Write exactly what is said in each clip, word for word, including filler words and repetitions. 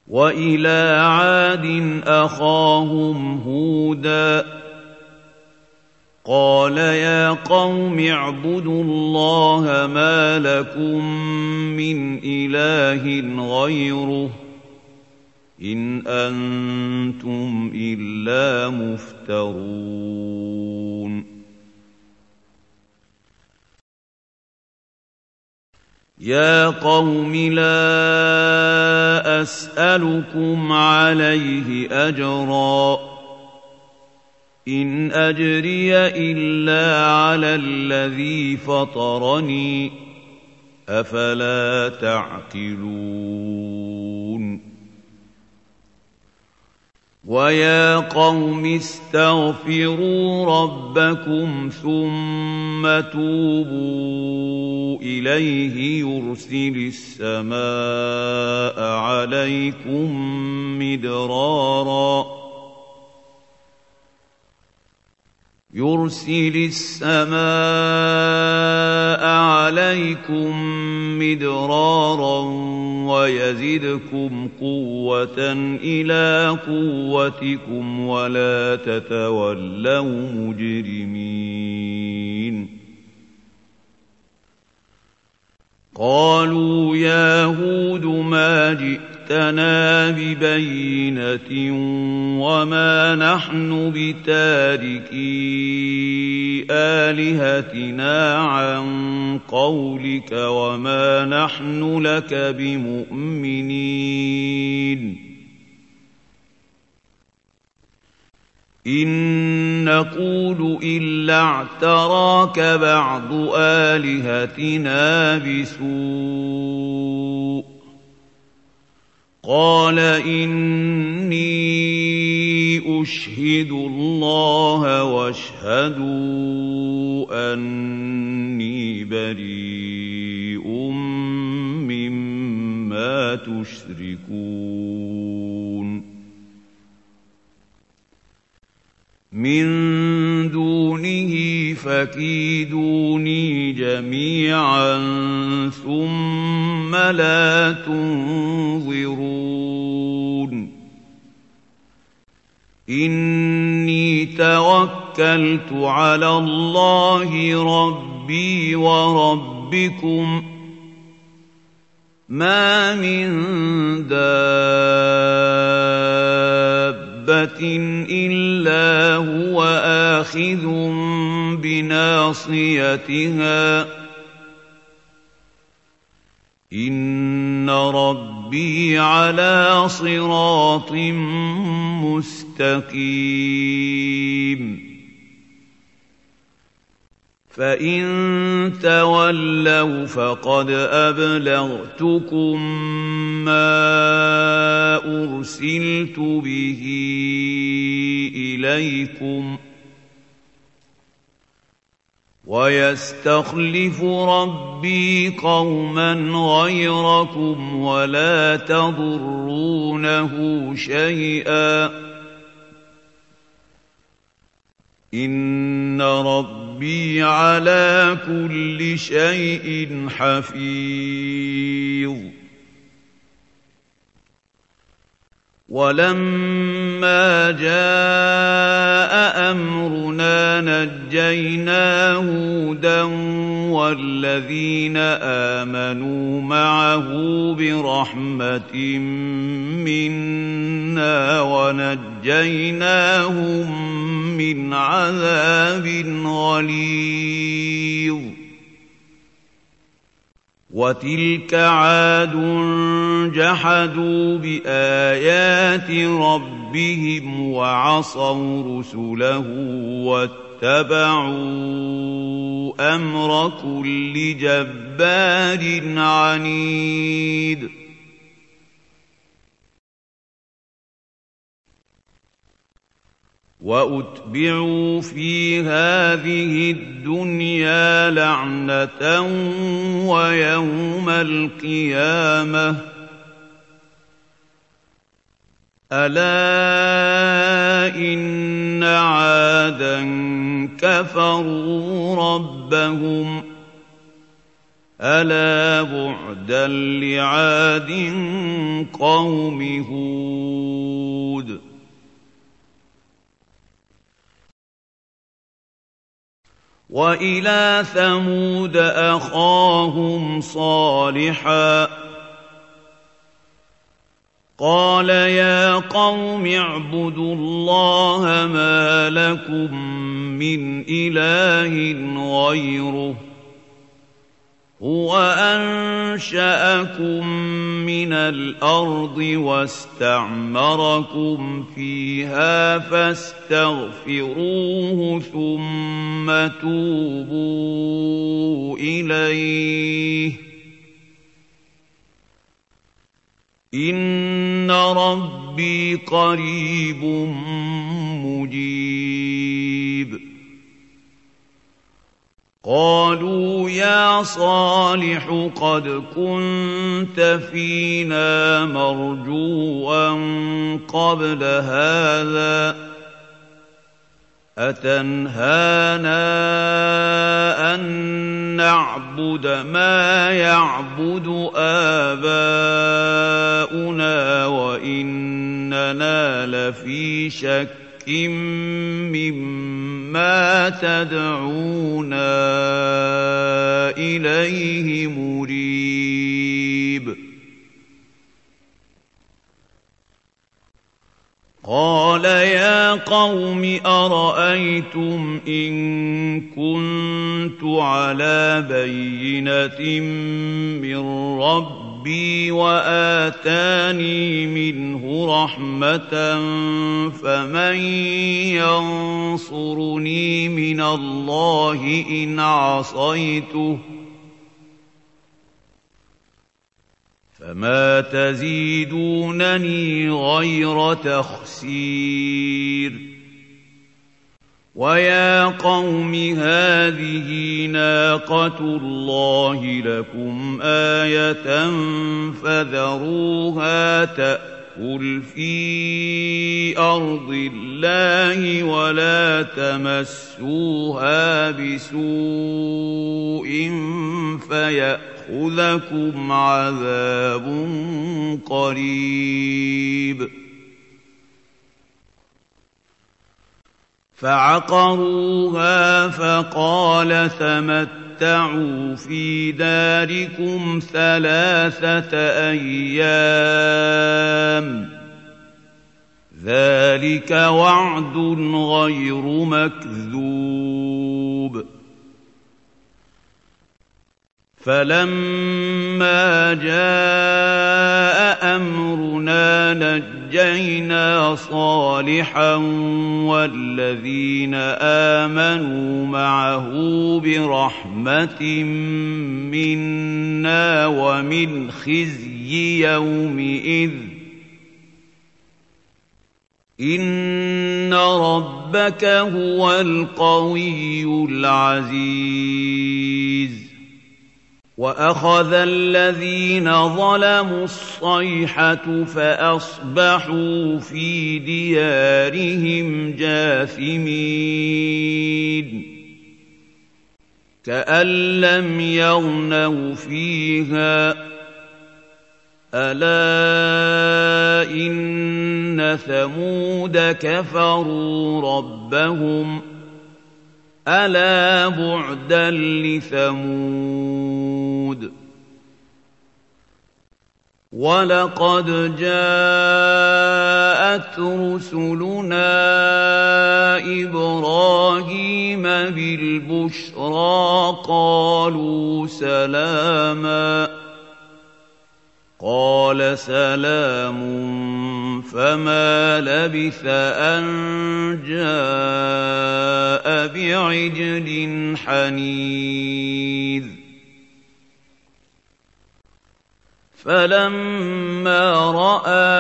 وإلى عاد أخاهم هودا قال يا قوم اعبدوا الله ما لكم من إله غيره إن أنتم إلا مفترون يا قوم لا أسألكم عليه أجرا إن أجري إلا على الذي فطرني أفلا تعقلون ويا قوم استغفروا ربكم ثم توبوا إليه يرسل السماء عليكم مدرارا يرسل السماء عليكم مدرارا ويزدكم قوة إلى قوتكم ولا تتولوا مجرمين قالوا يا هود ما جئتنا ببينة وما نحن بتاركي آلهتنا عن قولك وما نحن لك بمؤمنين إن نقول إلا اعتراك بعض آلهتنا بسوء قال إني أشهد الله واشهدوا أني بريء مما تشركون من دونه فكيدوني جميعا ثم لا تنظرون إني توكلت على الله ربي وربكم ما من دابة إلا هو آخذ بناصيتها إن ربي على صراط مستقيم فإن تولوا فقد أبلغتكم ما أرسلت به إليكم ويستخلف ربي قوما غيركم ولا تضرونه شيئا إن ربي على كل شيء حفيظ ولما جاء أمرنا نجينا هودا والذين آمنوا معه برحمة منا ونجيناهم من عذاب غليظ وتلك عاد جحدوا بآيات ربهم وعصوا رسله واتبعوا أمر كل جبار عنيد وأتبعوا في هذه الدنيا لعنة ويوم القيامة ألا إن عادا كفروا ربهم ألا بعدا لعاد قوم هود. وإلى ثمود أخاهم صالحا قال يا قوم اعبدوا الله ما لكم من إله غيره هو أنشأكم من الأرض واستعمركم فيها فاستغفروه ثم توبوا إليه إن ربي قريب مجيب. قالوا يا صالح قد كنت فينا مرجوا قبل هذا أتنهانا أن نعبد ما يعبد آباؤنا وإننا لفي شك مما تدعونا إليه مريب. قال يا قوم أرأيتم إن كنت على بينة من ربي وآتاني منه رحمة فمن ينصرني من الله إن عصيته فما تزيدونني غير تخسير. ويا قوم هذه ناقة الله لكم آية فذروها تأكل في أرض الله ولا تمسوها بسوء فيأخذكم عذاب قريب. فعقروها فقال تمتعوا في داركم ثلاثة أيام ذلك وعد غير مكذوب. فلما جاء أمرنا نجينا صالحا والذين آمنوا معه برحمة منا ومن خزي يومئذ إن ربك هو القوي العزيز. وأخذ الذين ظلموا الصيحة فأصبحوا في ديارهم جاثمين كأن لم يغنوا فيها ألا إن ثمود كفروا ربهم ألا بعدا لثمود. ولقد جاءت رسلنا إبراهيم بالبشرى قالوا سلاما قال سلام فما لبث أن جاء بعجل حنيذ. فلما رأى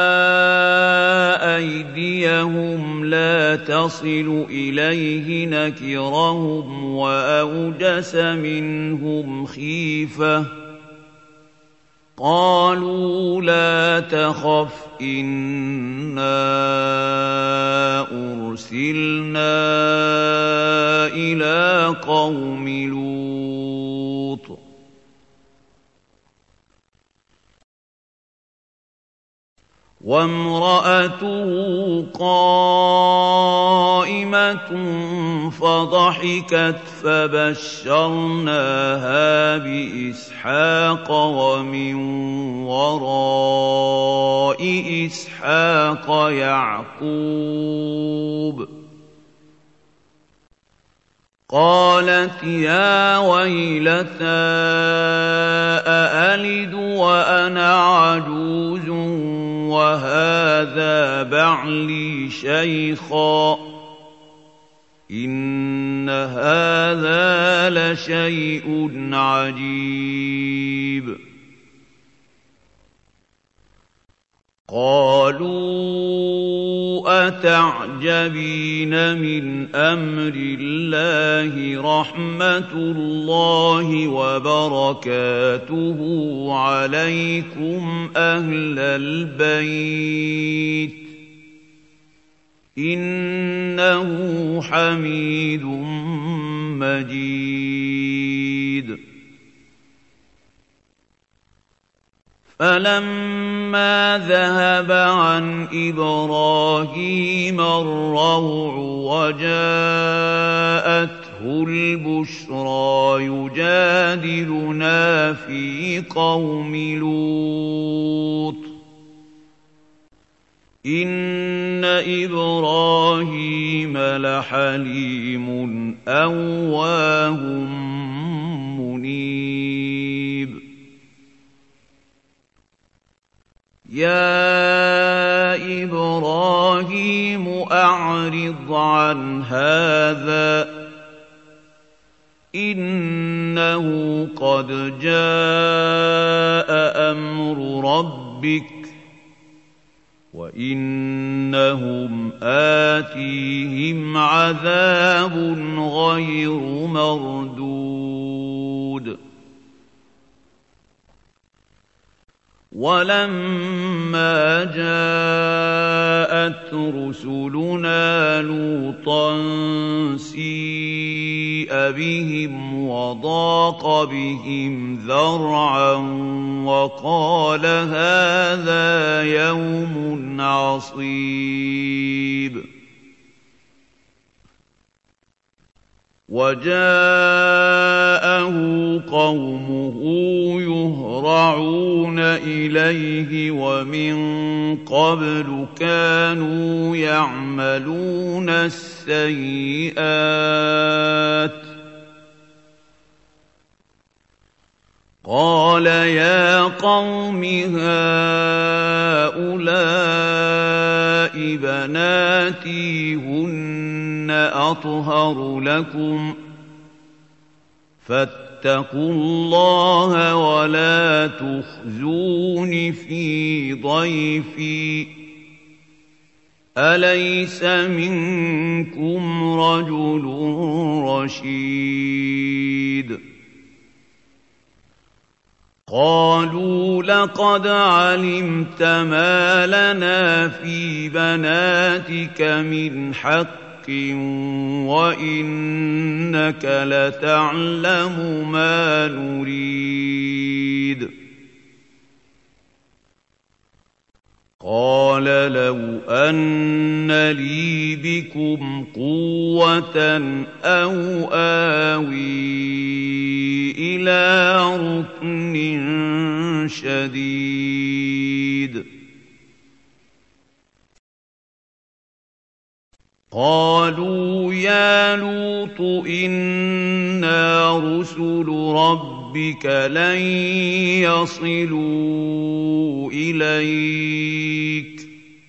أيديهم لا تصل إليه نكرهم وأوجس منهم خيفة قالوا لا تخف إنا أرسلنا إلى قوم لوط وامرأته قائمة فضحكت فبشرناها بإسحاق ومن وراء إسحاق يعقوب قالت يا ويلتى أألد وأنا عجوز وهذا بعلي شيخا إن هذا لشيء عجيب قالوا أتعجبين من أمر الله رحمة الله وبركاته عليكم أهل البيت إنه حميد مجيد فلما ذهب عن إبراهيم الروع وجاءته البشرى يجادلنا في قوم لوط إن إبراهيم لحليم أواه منيب يا إبراهيم أعرض عن هذا إنه قد جاء أمر ربك وإنهم آتيهم عذاب غير مردود ولما جاءت رسلنا لوطا سيء بهم وضاق بهم ذرعا وقال هذا يوم عصيب وجاءه قومه يهرعون إليه ومن قبل كانوا يعملون السيئات قال يا قوم هؤلاء بناتي هن أطهر لكم فاتقوا الله ولا تخزون في ضيفي أليس منكم رجل رشيد قالوا لقد علمت ما لنا في بناتك من حق وإنك لتعلم ما نريد قال لو أن لي بكم قوة أو آوي إلى ركن شديد قالوا يا لوط إنا رسل ربك لن يصلوا إليك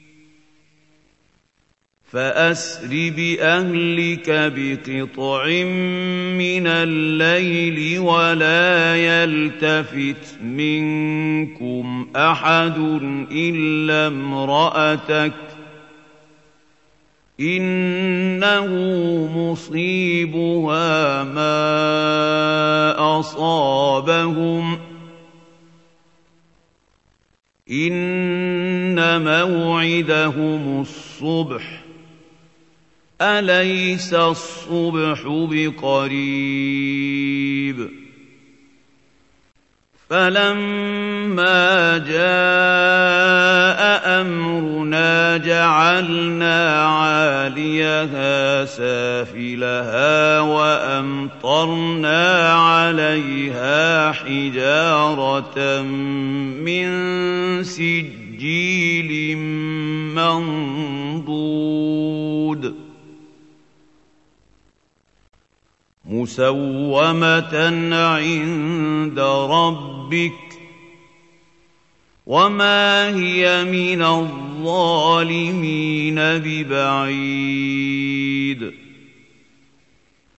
فأسر بأهلك بقطع من الليل ولا يلتفت منكم أحد إلا امرأتك إنه مصيبها ما أصابهم إن موعدهم الصبح أليس الصبح بقريب فَلَمَّا جَاءَ أَمْرُنَا جَعَلْنَا عَالِيَهَا سَافِلَهَا وَأَمْطَرْنَا عَلَيْهَا حِجَارَةً مِّن سِجِّيلٍ مَّنضُودٍ مُّسَوَّمَةً عِندَ رَبِّكَ وَمَا هِيَ مِنَ الظَّالِمِينَ بِبَعِيدٍ